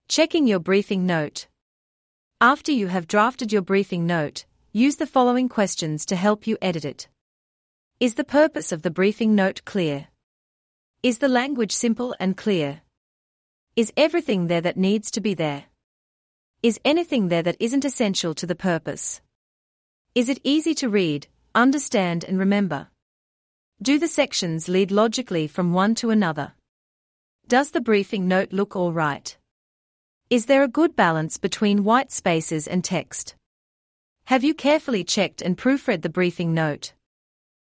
Checking your briefing note. After you have drafted your briefing note, use the following questions to help you edit it. Is the purpose of the briefing note clear? Is the language simple and clear? Is everything there that needs to be there? Is anything there that isn't essential to the purpose? Is it easy to read, understand and remember? Do the sections lead logically from one to another? Does the briefing note look all right? Is there a good balance between white spaces and text? Have you carefully checked and proofread the briefing note?